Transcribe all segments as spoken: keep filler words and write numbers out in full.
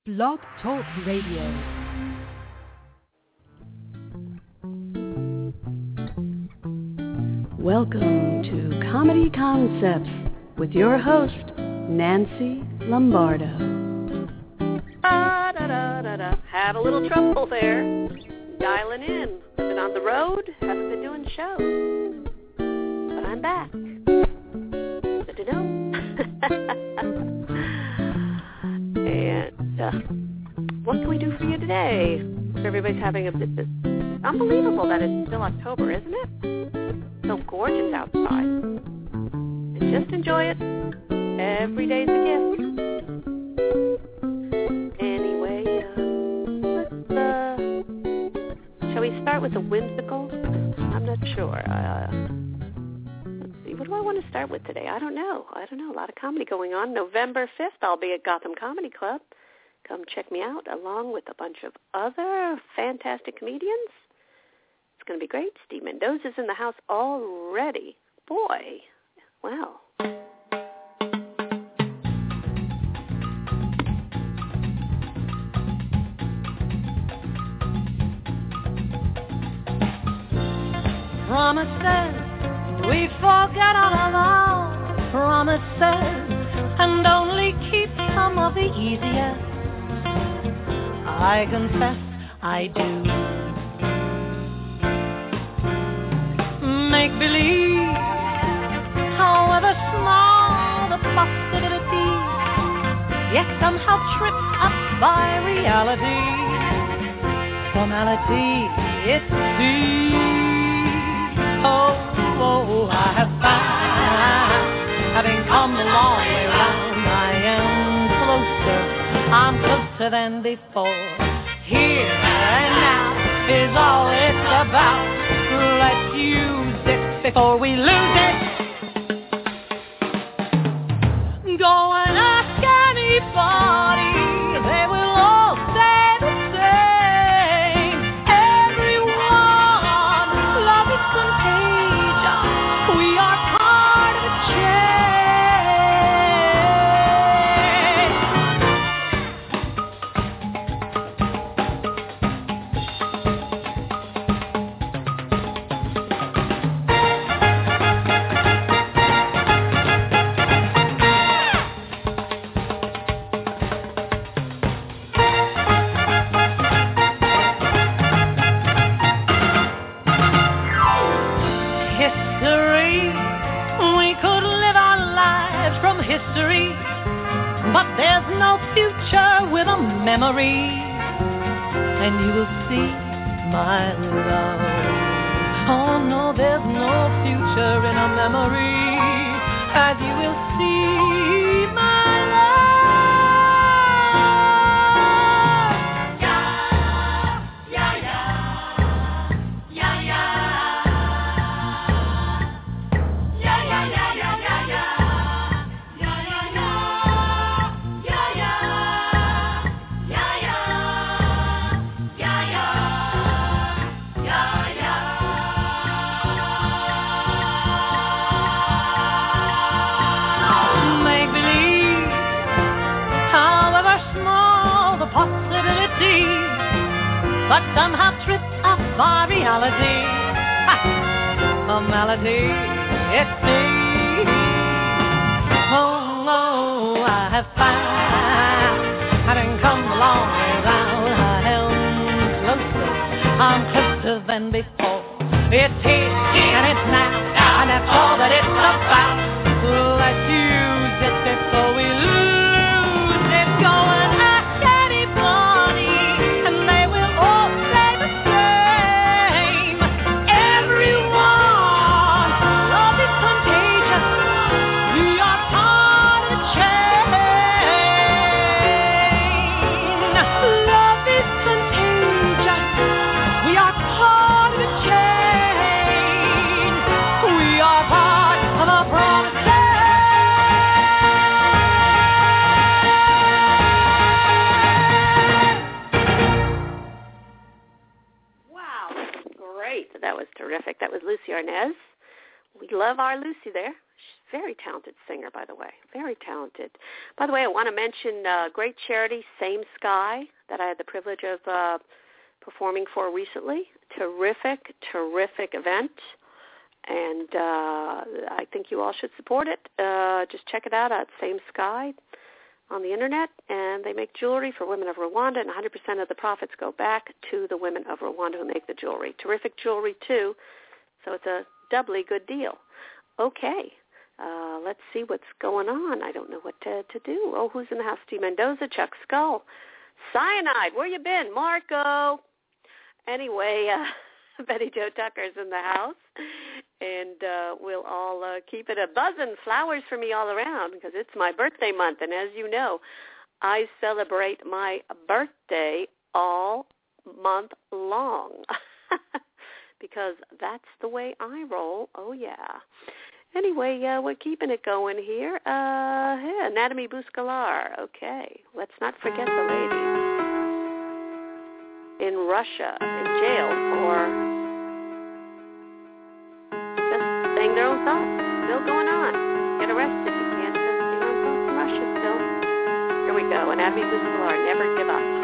Blog Talk Radio. Welcome to Comedy Concepts with your host, Nancy Lombardo. Da, da, da, da, da. Had a little trouble there. Dialing in. Been on the road. Haven't been doing shows. But I'm back. Good to know. and uh, what can we do for you today? Everybody's having a bit. It's unbelievable that it's still October, isn't it? It's so gorgeous outside. And just enjoy it. Every day's a gift. Anyway, uh, let's, uh, shall we start with the whimsical? I'm not sure. Uh, let's see, what do I want to start with today? I don't know. I don't know. A lot of comedy going on. November fifth, I'll be at Gotham Comedy Club. Come check me out, along with a bunch of other fantastic comedians. It's going to be great. Steve Mendoza's in the house already. Boy, wow. Promises we forget all of our promises and only keep some of the easiest. I confess I do. Make believe, however small the possibility, yet somehow tripped up by reality. Formality, it seems. Oh, oh, I have found, having come a long way round, I am closer, I'm closer than before. Here and now is all it's about. Let's use it before we lose it. Go and ask anybody, they will all say the same. Everyone, love is contagious. We are part of a memory, and you will see my love. Oh no, there's no future in a memory, and you will see my love. Yeah, yeah, yeah, yeah, yeah, yeah, yeah, yeah, yeah, yeah, yeah. But somehow tripped up by reality. Ha! A malady, it seems. Oh, oh, I have found, having come a long way round, I am closer, I'm closer than before. It's here, and it's now, and that's all that it's about. Let's use it before we lose it. Go and ask anybody, and they will all say the same. Everyone, love is contagious. We are part of a chain. Love is contagious. We are part of a chain. We are part of a promise. That was terrific. That was Lucy Arnaz. We love our Lucy there. She's very talented singer, by the way, very talented. By the way, I want to mention uh, great charity, Same Sky, that I had the privilege of uh, performing for recently. Terrific, terrific event, and uh, I think you all should support it. Uh, just check it out at Same Sky on the internet, and they make jewelry for women of Rwanda, and one hundred percent of the profits go back to the women of Rwanda who make the jewelry. Terrific jewelry, too, so it's a doubly good deal. Okay, uh, let's see what's going on. I don't know what to, to do. Oh, who's in the house? Steve Mendoza, Chuck Skull, Cyanide, where you been? Marco. Anyway, uh, Betty Jo Tucker's in the house, and uh, we'll all uh, keep it a buzzing. Flowers for me all around because it's my birthday month, and as you know, I celebrate my birthday all month long because that's the way I roll. Oh, yeah. Anyway, uh, we're keeping it going here. Uh, yeah, Anatomy Buscalar. Okay, let's not forget the ladies in Russia, in jail for just saying their own thoughts. Still going on. Get arrested. You can't just say your own thoughts in Russia still. Here we go. Anatomy Buscalar. Never give up.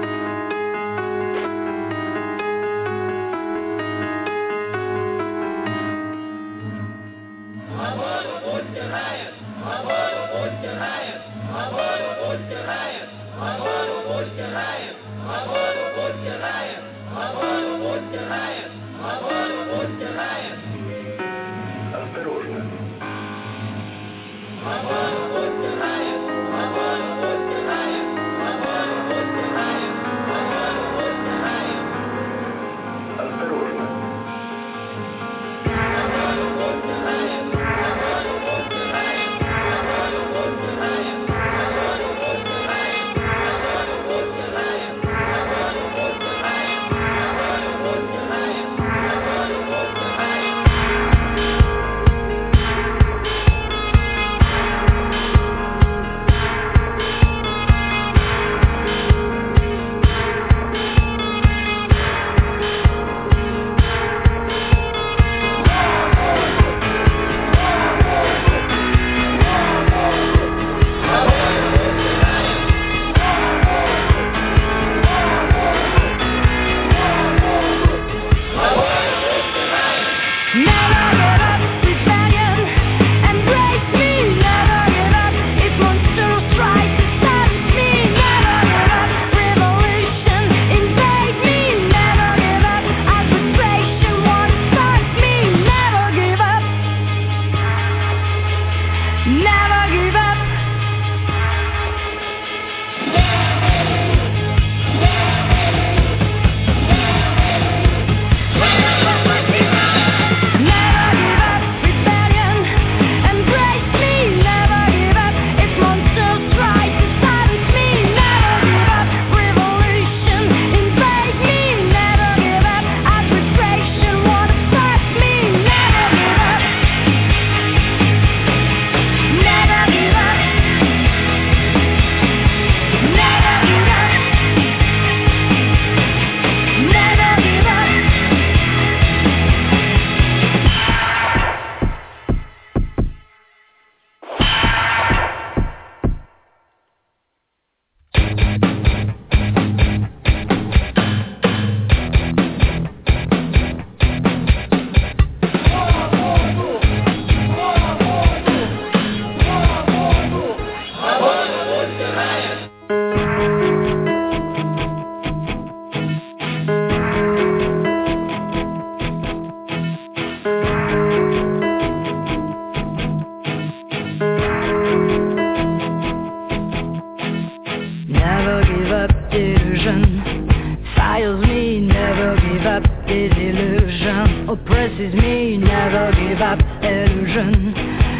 oppresses me, never give up, illusion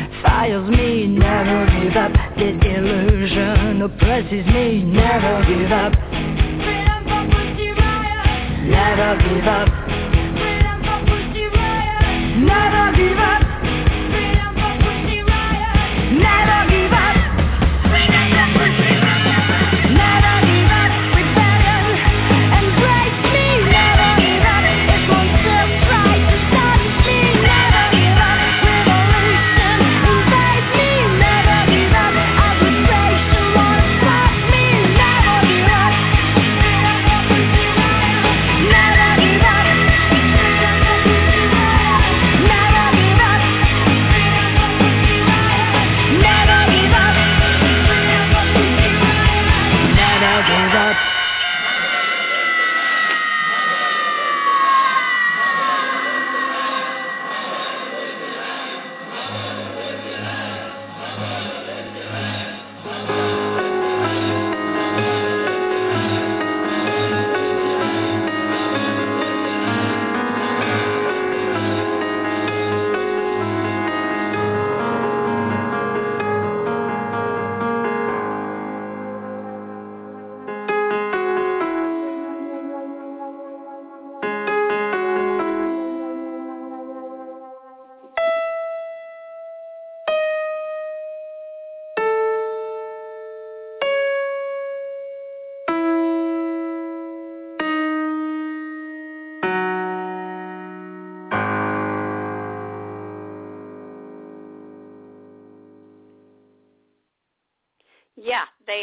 fires me, never give up, the illusion oppresses me, never give up, freedom for Pussy Riot, never give up, freedom for Pussy Riot, never give up, freedom for Pussy Riot, never give up, freedom for Pussy Riot, never give up, rebellion, embrace me, never give up, if monsters try to silence me, never give up, revolution, invade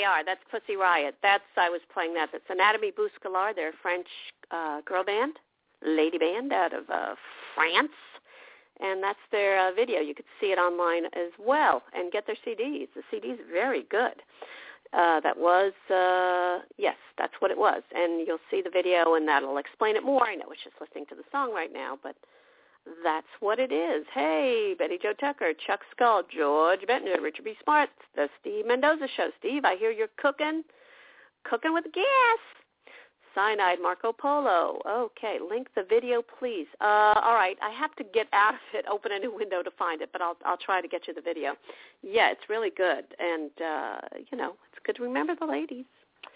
they are. That's Pussy Riot. That's I was playing that. That's Anatomy Bousculard. They're a French uh, girl band, lady band out of uh, France. And that's their uh, video. You could see it online as well and get their C Ds. The C D's very good. Uh, that was, uh, yes, that's what it was. And you'll see the video, and that'll explain it more. I know it's just listening to the song right now, but that's what it is. Hey, Betty Jo Tucker, Chuck Skull, George Benton, Richard B. Smart, the Steve Mendoza Show. Steve, I hear you're cooking, cooking with gas. Cyanide, Marco Polo. Okay, link the video, please. Uh, all right, I have to get out of it, open a new window to find it, but I'll I'll try to get you the video. Yeah, it's really good, and, uh, you know, it's good to remember the ladies.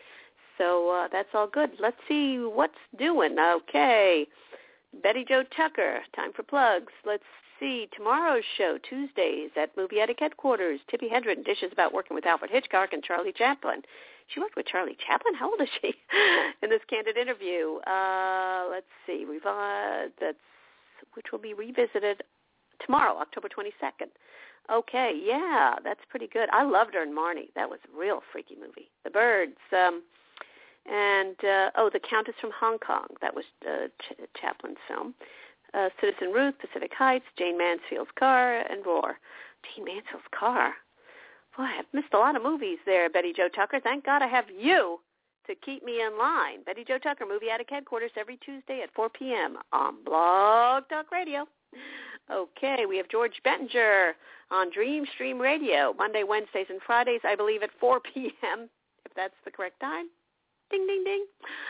So uh, that's all good. Let's see what's doing. Okay, Betty Jo Tucker, time for plugs. Let's see, tomorrow's show, Tuesdays at Movie Attic Headquarters. Tippi Hedren dishes about working with Alfred Hitchcock and Charlie Chaplin. She worked with Charlie Chaplin? How old is she? In this candid interview. Uh, let's see. We've, uh, that's, which will be revisited tomorrow, October twenty-second. Okay, yeah, that's pretty good. I loved her in Marnie. That was a real freaky movie. The Birds. Um, and, uh, oh, The Countess from Hong Kong. That was uh, Ch- Chaplin's film. Uh, Citizen Ruth, Pacific Heights, Jane Mansfield's Car, and Roar. Jane Mansfield's Car. Boy, I've missed a lot of movies there, Betty Jo Tucker. Thank God I have you to keep me in line. Betty Jo Tucker, Movie Attic Headquarters, every Tuesday at four p.m. on Blog Talk Radio. Okay, we have George Bettinger on Dream Stream Radio, Monday, Wednesdays, and Fridays, I believe, at four p.m., if that's the correct time. Ding, ding, ding.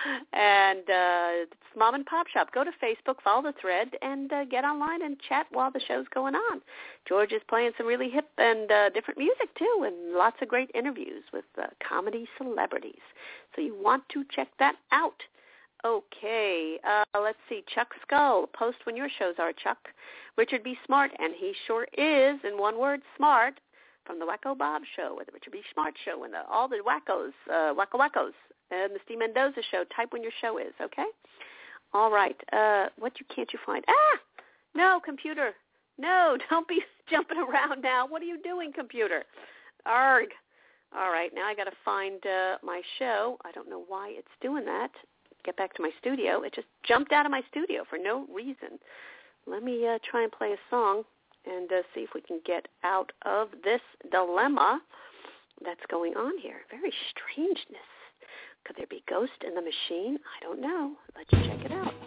And uh, it's Mom and Pop Shop. Go to Facebook, follow the thread, and uh, get online and chat while the show's going on. George is playing some really hip and uh, different music, too, and lots of great interviews with uh, comedy celebrities. So you want to check that out. Okay, uh, let's see. Chuck Skull, post when your shows are, Chuck. Richard B. Smart, and he sure is, in one word, smart, from the Wacko Bob Show, or the Richard B. Smart Show, and the, all the wackos, uh, wacko wackos. And the Steve Mendoza Show. Type when your show is, okay? All right. Uh, what you, can't you find? Ah! No, computer. No, don't be jumping around now. What are you doing, computer? Arg. All right, now I got to find uh, my show. I don't know why it's doing that. Get back to my studio. It just jumped out of my studio for no reason. Let me uh, try and play a song and uh, see if we can get out of this dilemma that's going on here. Very strangeness. Could there be ghost in the machine? I don't know. Let's check it out.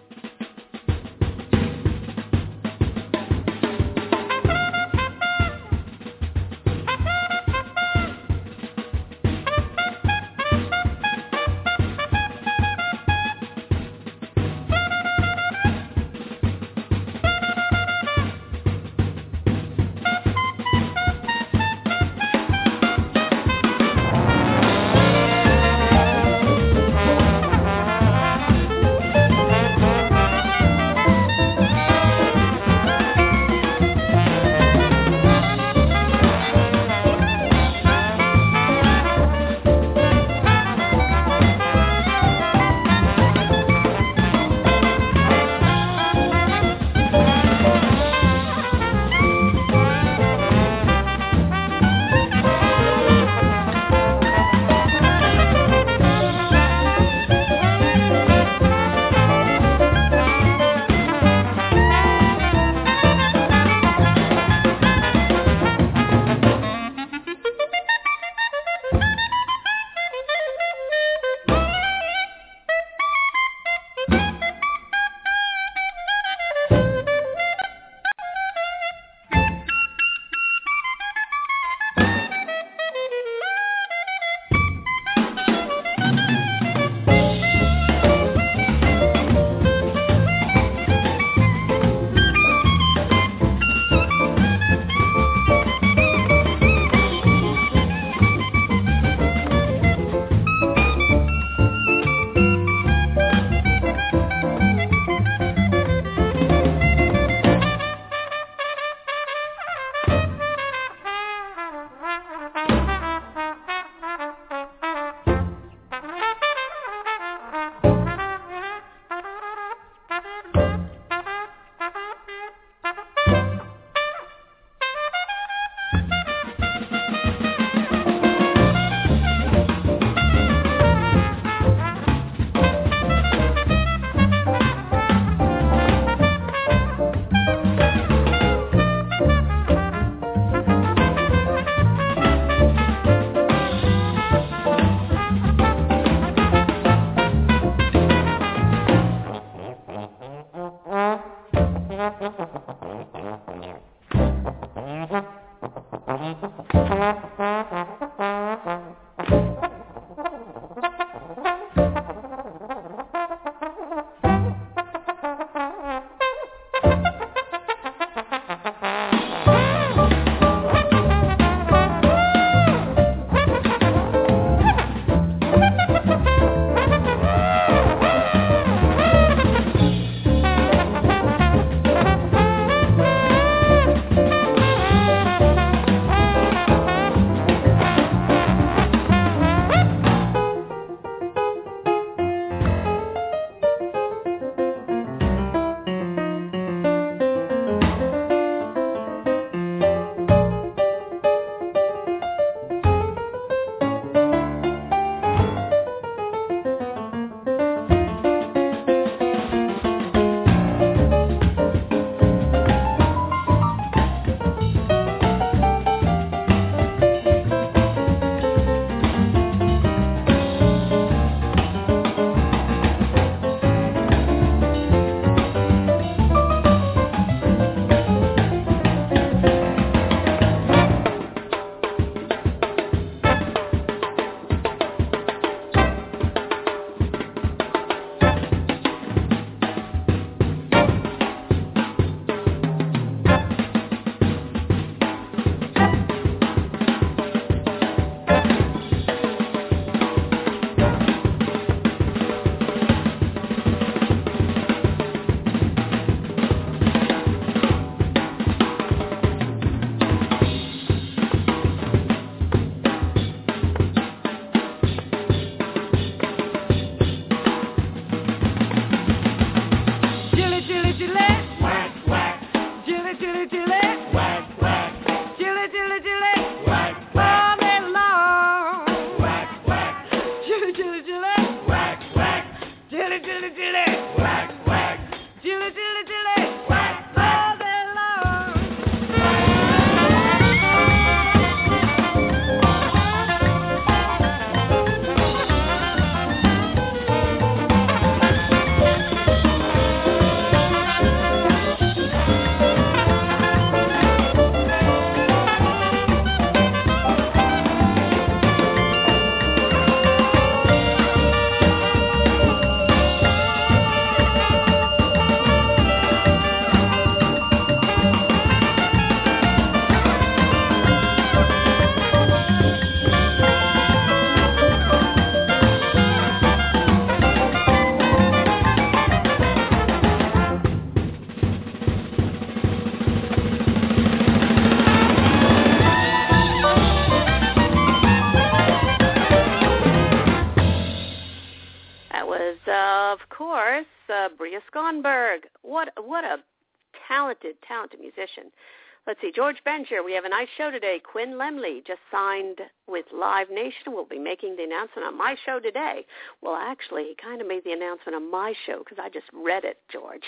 Skonberg. What what a talented, talented musician. Let's see, George Bencher, we have a nice show today. Quinn Lemley just signed with Live Nation. We'll be making the announcement on my show today. Well, actually, he kind of made the announcement on my show because I just read it, George.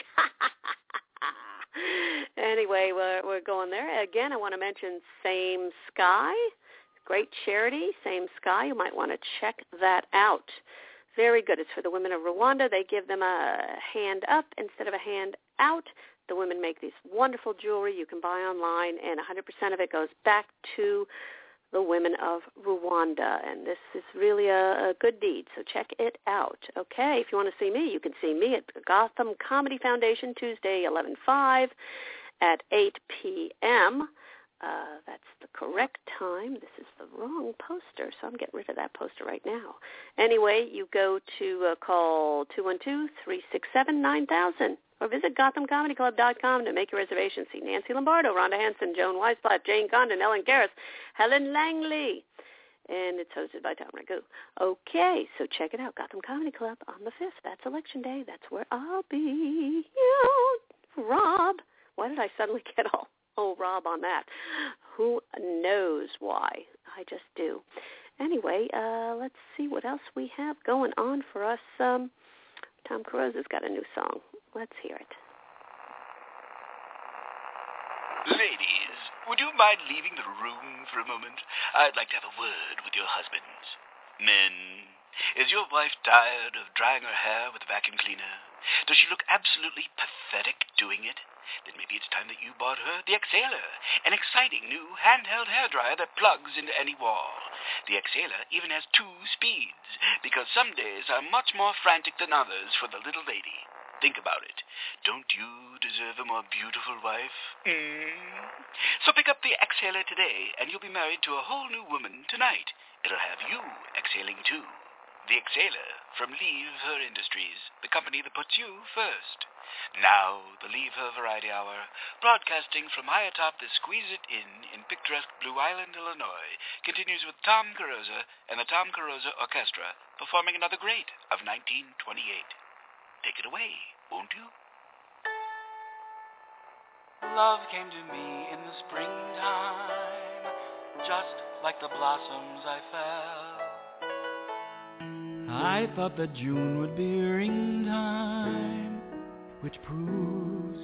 Anyway, we're, we're going there. Again, I want to mention Same Sky, great charity, Same Sky. You might want to check that out. Very good. It's for the women of Rwanda. They give them a hand up instead of a hand out. The women make these wonderful jewelry you can buy online, and one hundred percent of it goes back to the women of Rwanda. And this is really a, a good deed, so check it out. Okay, if you want to see me, you can see me at Gotham Comedy Foundation, Tuesday, eleven five at eight p.m. Uh, that's the correct time. This is the wrong poster, so I'm getting rid of that poster right now. Anyway, you go to uh, call two one two, three six seven, nine thousand or visit Gotham Comedy Club dot com to make your reservation. See Nancy Lombardo, Rhonda Hansen, Joan Weisblatt, Jane Condon, Ellen Garris, Helen Langley, and it's hosted by Tom Ragu. Okay, so check it out, Gotham Comedy Club on the fifth. That's Election Day. That's where I'll be. Yeah, Rob. Why did I suddenly get all... Oh, Rob on that. Who knows why? I just do. Anyway, uh, let's see what else we have going on for us. Um, Tom Carosa's got a new song. Let's hear it. Ladies, would you mind leaving the room for a moment? I'd like to have a word with your husband. Men, is your wife tired of drying her hair with a vacuum cleaner? Does she look absolutely pathetic doing it? then maybe it's time that you bought her the Exhaler, an exciting new handheld hairdryer that plugs into any wall. The Exhaler even has two speeds, because some days are much more frantic than others for the little lady. Think about it. Don't you deserve a more beautiful wife? Mm. So pick up the Exhaler today, and you'll be married to a whole new woman tonight. It'll have you exhaling too. The Exhaler from Leave Her Industries, the company that puts you first. Now, the Leave Her Variety Hour, broadcasting from high atop the Squeeze It Inn in picturesque Blue Island, Illinois, continues with Tom Carosa and the Tom Carosa Orchestra performing another great of nineteen twenty-eight. Take it away, won't you? Love came to me in the springtime, just like the blossoms I felt. I thought that June would be ring time, which proves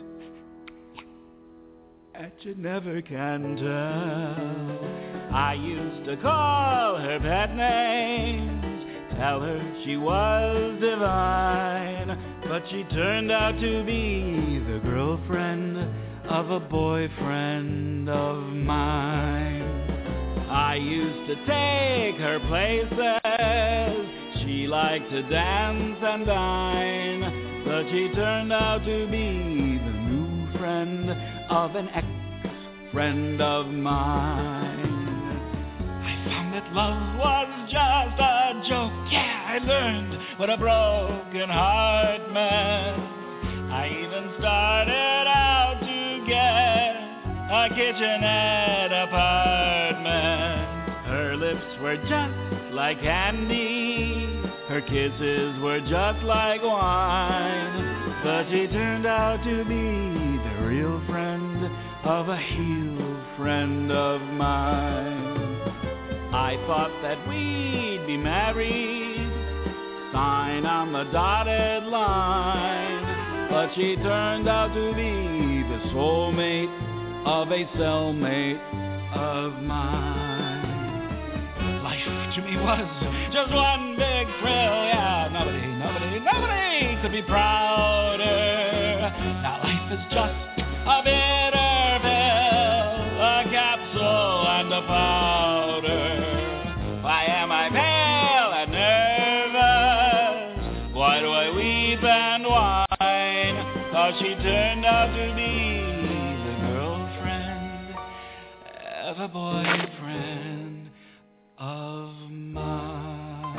that you never can tell. I used to call her pet names, tell her she was divine, but she turned out to be the girlfriend of a boyfriend of mine. I used to take her places, she liked to dance and dine, but she turned out to be the new friend of an ex-friend of mine. I found that love was just a joke. Yeah, I learned what a broken heart meant. I even started out to get a kitchenette apartment. Her lips were just like candy, her kisses were just like wine, but she turned out to be the real friend of a healed friend of mine. I thought that we'd be married, sign on the dotted line, but she turned out to be the soulmate of a cellmate of mine. Life to me was just one big thrill, yeah, nobody, nobody, nobody could be prouder. Now life is just a bitter pill, a capsule and a powder. Why am I pale and nervous? Why do I weep and whine? Cause she turned out to be the girlfriend of a boyfriend of mine.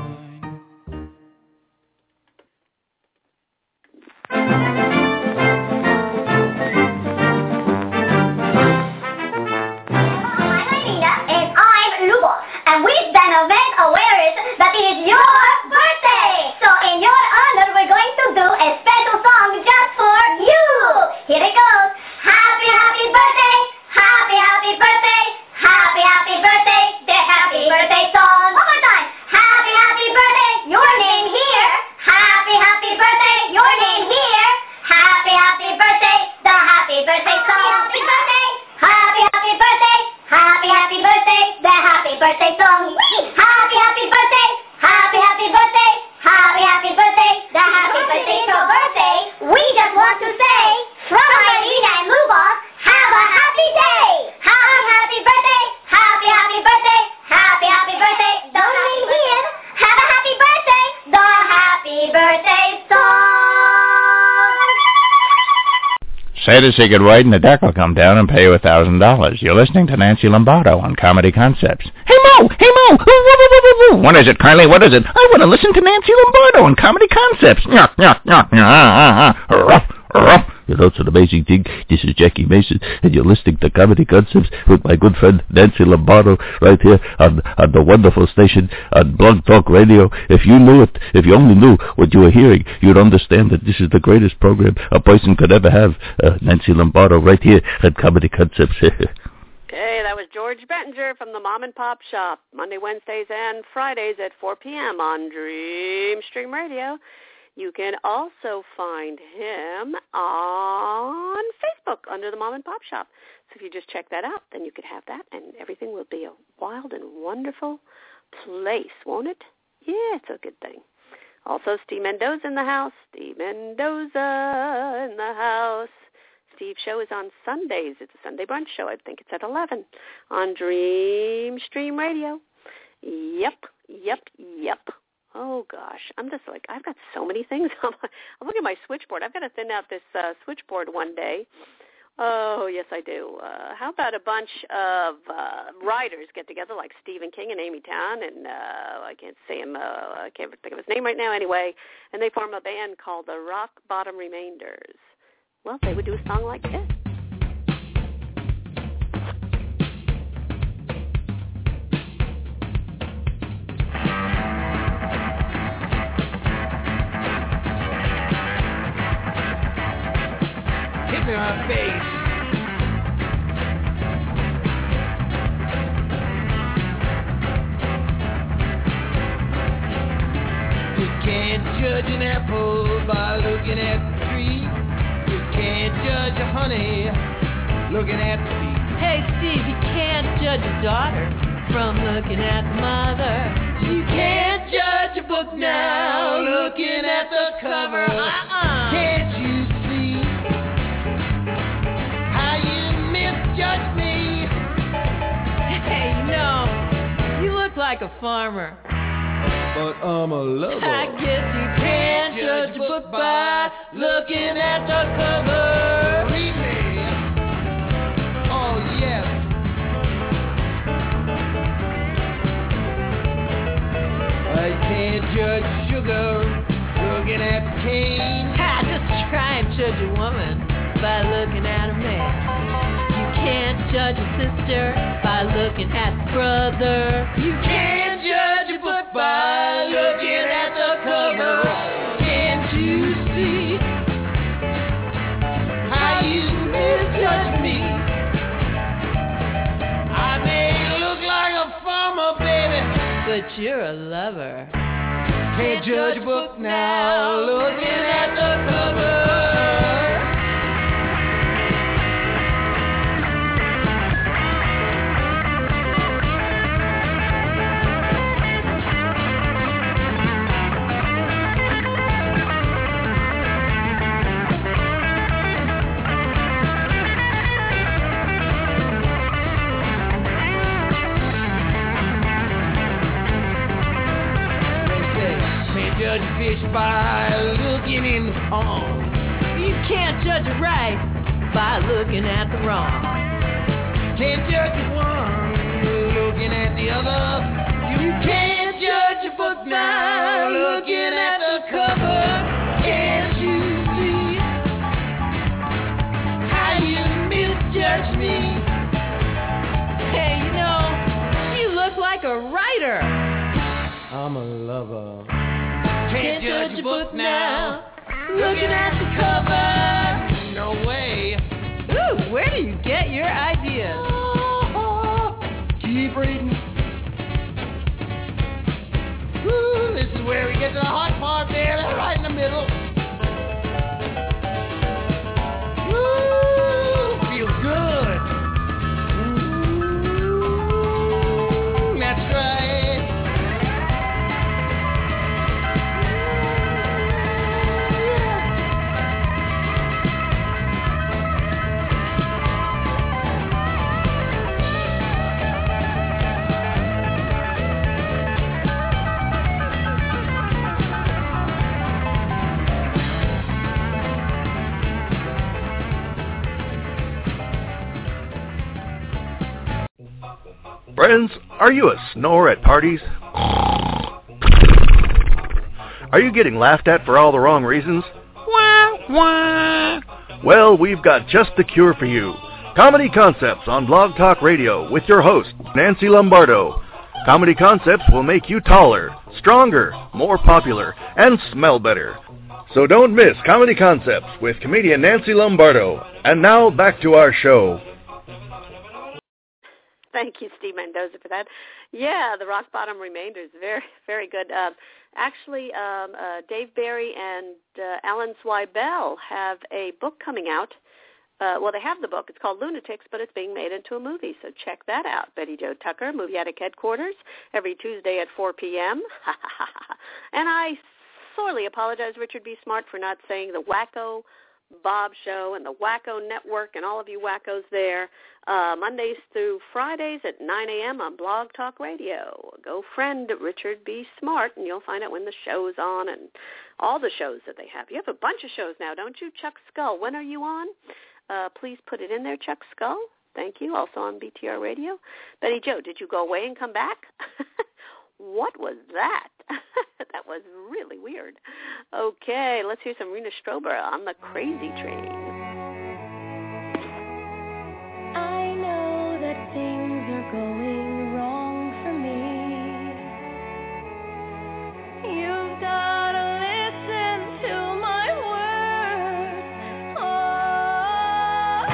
And we've been event aware that it is your birthday. So in your honor, we're going to do a special song just for you. Here it goes. Happy, happy birthday. Happy, happy birthday. Happy, happy birthday. The happy birthday song. One more time. Happy, happy birthday. Your name here. Happy, happy birthday. Your name here. Happy, happy birthday. The happy birthday song. Happy birthday. Happy, happy birthday. Happy, happy birthday. The happy birthday song. Happy, happy birthday. Happy, happy birthday. Happy, happy birthday. The happy birthday song. Birthday. We just want to say, from Irina and Lubov, have a happy day. Happy, happy birthday. Happy, happy birthday. Happy, happy birthday. Don't leave here. Have a happy birthday. The happy birthday song. Say the secret word and the deck will come down and pay you a thousand dollars. You're listening to Nancy Lombardo on Comedy Concepts. Hey Mo! Hey Mo! What is it, Carly? What is it? I want to listen to Nancy Lombardo on Comedy Concepts. You know, it's an amazing thing. This is Jackie Mason, and you're listening to Comedy Concepts with my good friend Nancy Lombardo right here on, on the wonderful station on Blog Talk Radio. If you knew it, if you only knew what you were hearing, you'd understand that this is the greatest program a person could ever have. Uh, Nancy Lombardo right here at Comedy Concepts. Okay, that was George Bettinger from the Mom and Pop Shop, Monday, Wednesdays, and Fridays at four p.m. on Dreamstream Radio. You can also find him on Facebook under the Mom and Pop Shop. So if you just check that out, then you could have that, and everything will be a wild and wonderful place, won't it? Yeah, it's a good thing. Also, Steve Mendoza in the house. Steve Mendoza in the house. Steve show is on Sundays. It's a Sunday brunch show. I think it's at eleven on Dream Stream Radio. Yep, yep, yep. Oh, gosh. I'm just like, I've got so many things. I'm looking at my switchboard. I've got to thin out this uh, switchboard one day. Oh, yes, I do. Uh, how about a bunch of uh, writers get together, like Stephen King and Amy Town, and uh, I can't say him, uh, I can't think of his name right now anyway, and they form a band called the Rock Bottom Remainders. Well, they would do a song like this. Hit me on the face. You can't judge an apple by looking at the tree. You can't judge a honey looking at the bee. Hey, Steve, you can't judge a daughter from looking at the mother. You can't judge a book now looking at the cover. Uh-uh. Can't you see how you misjudge me? Hey, no, you look like a farmer. But I'm a lover. I guess you can't judge a book by looking at the cover. Read me. Oh, yes. I can't judge sugar looking at the cane. Ha, just try and judge a woman by looking at a man. You can't judge a sister by looking at the brother. You can't judge a book by looking at the cover. Can't you see how you misjudge me? I may look like a farmer, baby, but you're a lover. Can't judge a book now looking at the cover. Judge fish by looking in the pond. You can't judge it right by looking at the wrong. Can't judge one looking at the other. You can't judge a book now looking at the cover. Can't you see how you misjudge me? Hey, you know, you look like a writer. I'm a lover. Can't judge a book now looking at the cover. No way. Ooh, where do you get your ideas? Oh, keep reading. Ooh, this is where we get to the hot part there, right in the middle. Ooh, feels good. Ooh, that's right. Friends, are you a snorer at parties? Are you getting laughed at for all the wrong reasons? Wah, wah. Well, we've got just the cure for you. Comedy Concepts on Blog Talk Radio with your host, Nancy Lombardo. Comedy Concepts will make you taller, stronger, more popular, and smell better. So don't miss Comedy Concepts with comedian Nancy Lombardo. And now back to our show. Thank you, Steve Mendoza, for that. Yeah, the Rock Bottom Remainders, very, very good. Uh, actually, um, uh, Dave Barry and uh, Alan Zweibel have a book coming out. Uh, well, they have the book. It's called Lunatics, but it's being made into a movie, so check that out. Betty Jo Tucker, Movie Attic Headquarters, every Tuesday at four p.m. And I sorely apologize, Richard B. Smart, for not saying the Wacko Bob Show and the Wacko Network and all of you wackos there, uh, Mondays through Fridays at nine a.m. on Blog Talk Radio. Go friend Richard B. Smart, and you'll find out when the show's on and all the shows that they have. You have a bunch of shows now, don't you? Chuck Skull, when are you on? Uh, please put it in there, Chuck Skull. Thank you. Also on B T R Radio. Betty Jo, did you go away and come back? What was that? That was really weird. Okay, let's hear some Rena Strober on the Crazy Train. I know that things are going wrong for me. You've got to listen to my words. Oh,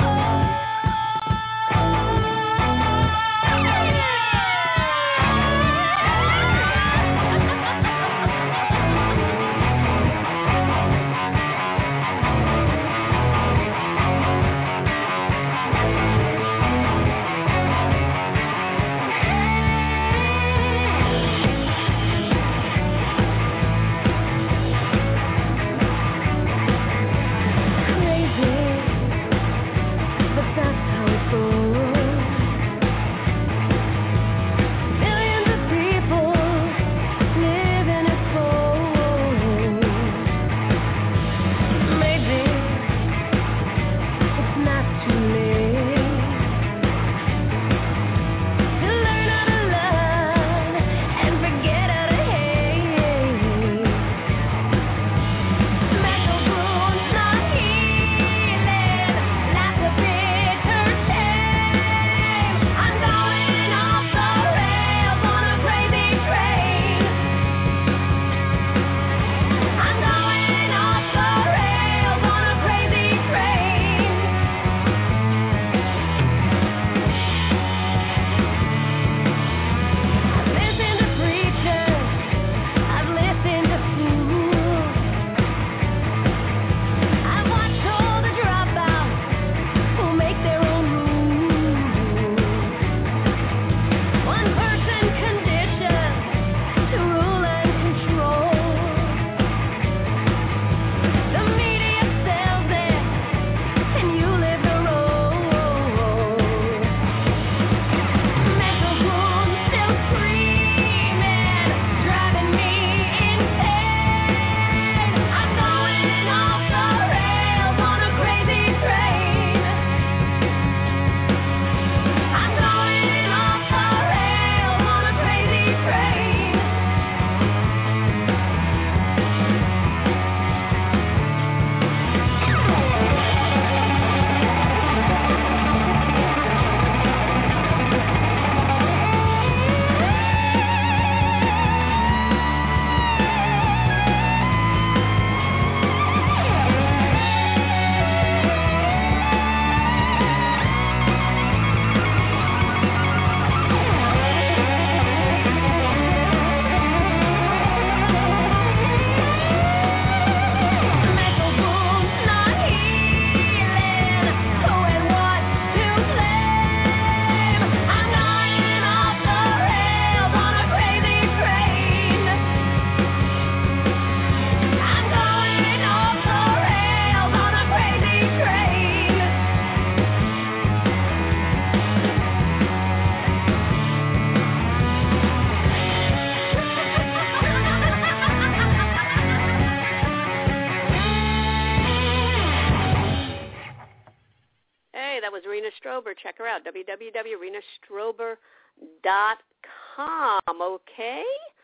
Strober. Check her out, w w w dot rena strober dot com, okay?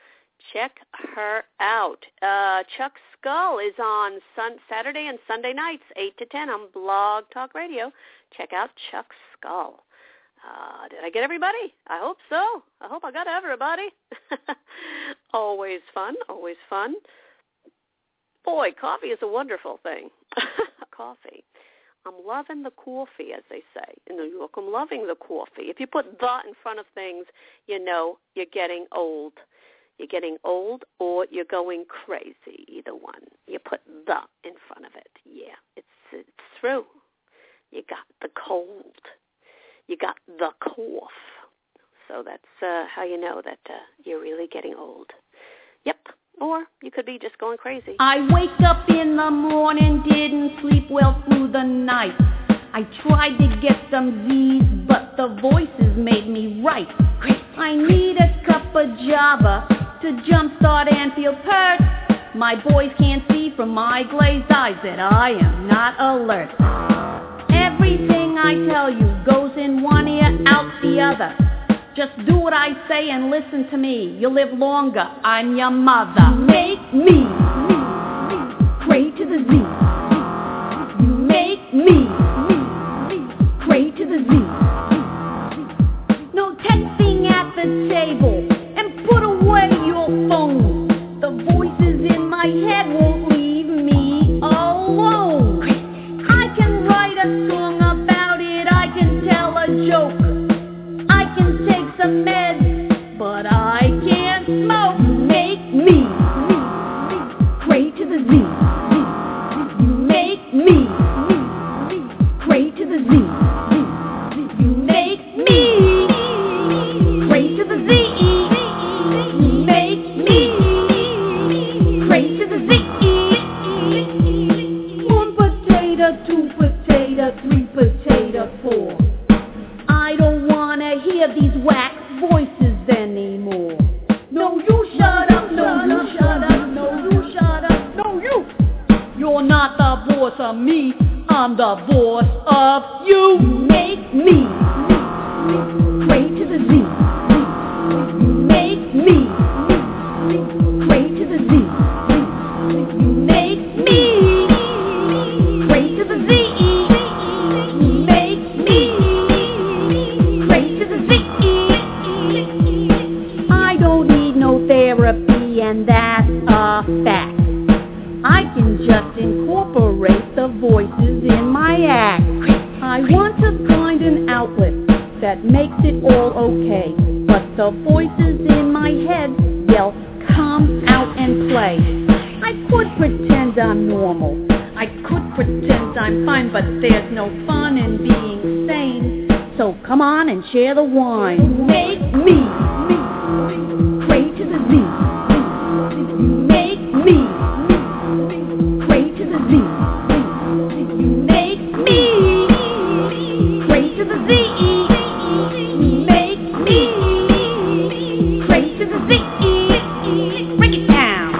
Check her out. Uh, Chuck Skull is on sun- Saturday and Sunday nights, eight to ten on Blog Talk Radio. Check out Chuck Skull. Uh, did I get everybody? I hope so. I hope I got everybody. Always fun, always fun. Boy, coffee is a wonderful thing. Coffee. I'm loving the coffee, as they say in New York. I'm loving the coffee. If you put the in front of things, you know you're getting old. You're getting old or you're going crazy, either one. You put the in front of it. Yeah, it's it's through. You got the cold. You got the cough. So that's uh, how you know that uh, you're really getting old. Yep. Or you could be just going crazy. I wake up in the morning, didn't sleep well through the night. I tried to get some Z's, but the voices made me right. I need a cup of Java to jumpstart and feel pert. My boys can't see from my glazed eyes that I am not alert. Everything I tell you goes in one ear, out the other. Just do what I say and listen to me. You'll live longer. I'm your mother. Make me, me, me, pray to the Z. You make me, me, me, pray to the Z. No texting at the table and put away your phone. The voices in my head won't leave me alone. I can write a song about it. I can tell a joke. Some meds, but I can't smoke. Make me, me, me, pray to the Z. You make me, me, me, pray to the Z. You make me, pray to the Z. You make me, pray to the Z. One potato, two potato, three potato, four. I don't wanna hear these whack voices anymore. No, you shut up, no, you shut up, no, you shut up, no, you. You're not the boss of me, I'm the boss of you. Make me, me, pray to the Z. Make me, me, pray to the Z. Make me, pray to the Z. Make me, pray to the Z. Therapy, and that's a fact. I can just incorporate the voices in my act. I want to find an outlet that makes it all okay, but the voices in my head yell, come out and play. I could pretend I'm normal, I could pretend I'm fine, but there's no fun in being sane. So come on and share the wine. Make me, me, me, pray to the Z. Make me, me, pray to the Z. Make me, pray to the Z. Make me, pray to the Z. Bring it down.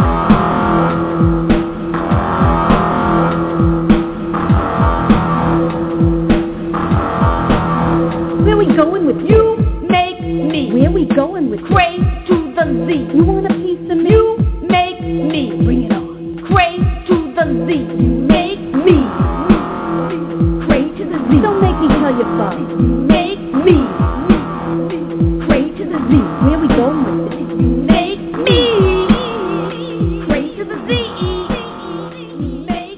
Where we going with you? Make me. Where we going with pray to the Z? You want a piece of me? You make me. Bring it on. Pray to the Z. Make me. Pray to the Z. Don't make me tell you sorry. Make me. Pray to the Z. Where we going with it? Make me. Pray to the Z. Make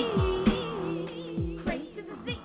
me. Pray to the Z.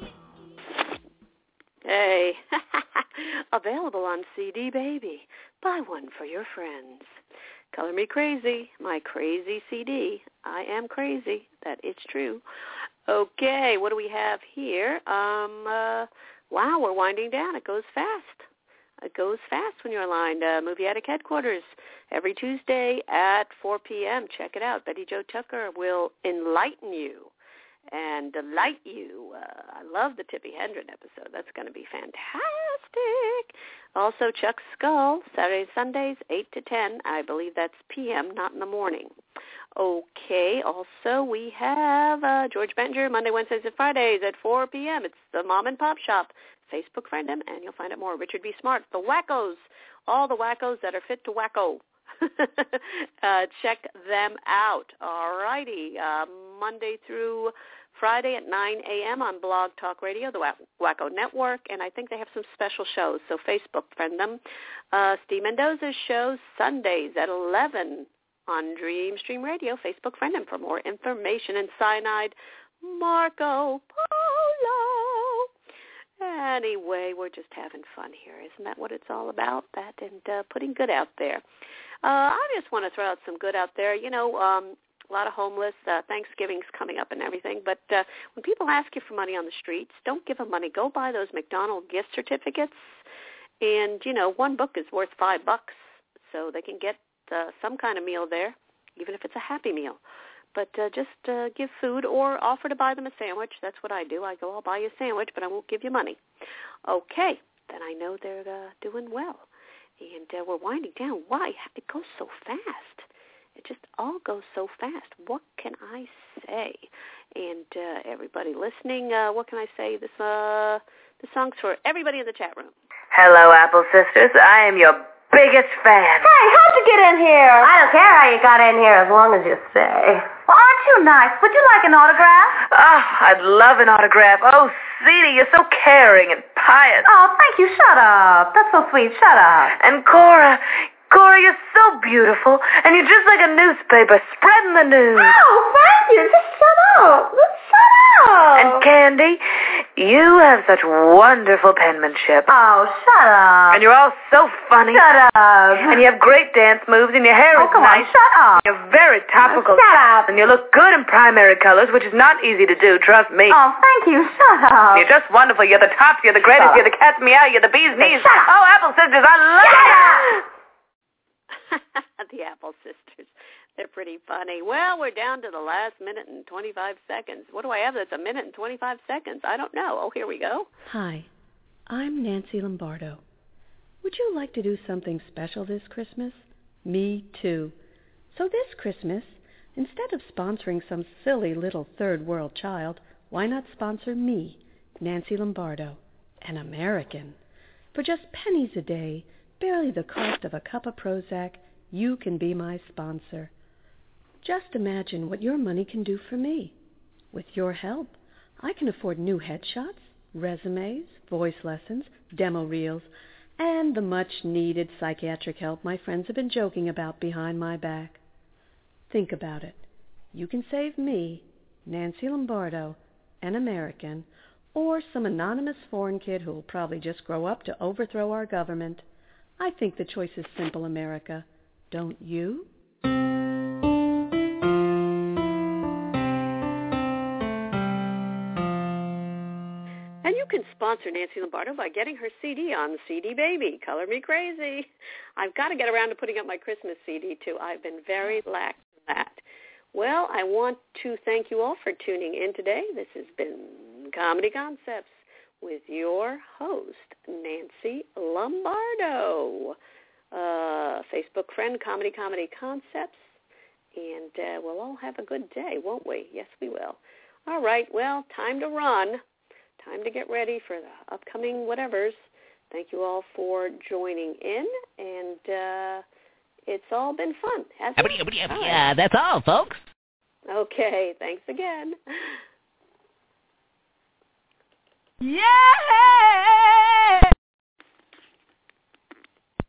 Hey, available on C D, baby. Buy one for your friends. Color Me Crazy, my crazy C D. I am crazy. That is true. Okay, what do we have here? Um, uh, wow, we're winding down. It goes fast. It goes fast when you're aligned. Uh, Movie Attic Headquarters every Tuesday at four p.m. Check it out. Betty Jo Tucker will enlighten you and delight you. Uh, I love the Tippi Hedren episode. That's going to be fantastic. Also, Chuck Skull, Saturdays, Sundays, eight to ten. I believe that's P M, not in the morning. Okay, also we have uh, George Benger, Monday, Wednesdays, and Fridays at four p.m. It's the Mom and Pop Shop. Facebook friend him, and you'll find out more. Richard B. Smart, the wackos, all the wackos that are fit to wacko. uh, check them out. All righty. Uh, Monday through Friday at nine a.m. on Blog Talk Radio, the Wacko Network, and I think they have some special shows, so Facebook friend them. Uh, Steve Mendoza's shows Sundays at eleven on Dream Stream Radio. Facebook friend him for more information. And Cyanide, Marco Polo. Anyway, we're just having fun here. Isn't that what it's all about? That and uh, putting good out there. Uh, I just want to throw out some good out there. You know, um, a lot of homeless. Uh, Thanksgiving's coming up and everything. But uh, when people ask you for money on the streets, don't give them money. Go buy those McDonald's gift certificates. And, you know, one book is worth five bucks. So they can get uh, some kind of meal there, even if it's a Happy Meal. But uh, just uh, give food or offer to buy them a sandwich. That's what I do. I go, I'll buy you a sandwich, but I won't give you money. Okay, then I know they're uh, doing well. And uh, we're winding down. Why? It goes so fast. It just all goes so fast. What can I say? And uh, everybody listening, uh, what can I say? This uh, the song's for everybody in the chat room. Hello, Apple Sisters. I am your biggest fan. Hey, how'd you get in here? I don't care how you got in here as long as you say. Well, aren't you nice? Would you like an autograph? Oh, I'd love an autograph. Oh, Ceedie, you're so caring and pious. Oh, thank you. Shut up. That's so sweet. Shut up. And Cora, Cora, you're so beautiful, and you're just like a newspaper spreading the news. Oh, thank you. Just shut up. Just shut up. And Candy, you have such wonderful penmanship. Oh, shut up. And you're all so funny. Shut up. And you have great dance moves, and your hair oh, is come nice. On, shut up. You're very topical. Shut up. And you look good in primary colors, which is not easy to do, trust me. Oh, thank you. Shut up. You're just wonderful. You're the tops. You're the greatest. You're the cat's meow. You're the bee's knees. Shut up. Oh, Apple Sisters, I love shut you. Up. The Apple Sisters. They're pretty funny. Well, we're down to the last minute and twenty-five seconds. What do I have that's a minute and twenty-five seconds? I don't know. Oh, here we go. Hi, I'm Nancy Lombardo. Would you like to do something special this Christmas? Me too. So this Christmas, instead of sponsoring some silly little third world child, why not sponsor me, Nancy Lombardo, an American? For just pennies a day, barely the cost of a cup of Prozac, you can be my sponsor. Just imagine what your money can do for me. With your help, I can afford new headshots, resumes, voice lessons, demo reels, and the much-needed psychiatric help my friends have been joking about behind my back. Think about it. You can save me, Nancy Lombardo, an American, or some anonymous foreign kid who will probably just grow up to overthrow our government. I think the choice is simple, America. Don't you? And you can sponsor Nancy Lombardo by getting her C D on C D Baby, Color Me Crazy. I've got to get around to putting up my Christmas C D, too. I've been very lax in that. Well, I want to thank you all for tuning in today. This has been Comedy Concepts with your host, Nancy Lombardo. Uh, Facebook friend, Comedy Comedy Concepts. And uh, we'll all have a good day, won't we? Yes, we will. All right, well, time to run. Time to get ready for the upcoming whatevers. Thank you all for joining in, and uh, it's all been fun, hasn't it? Yeah, right. That's all, folks. Okay, thanks again. Yeah!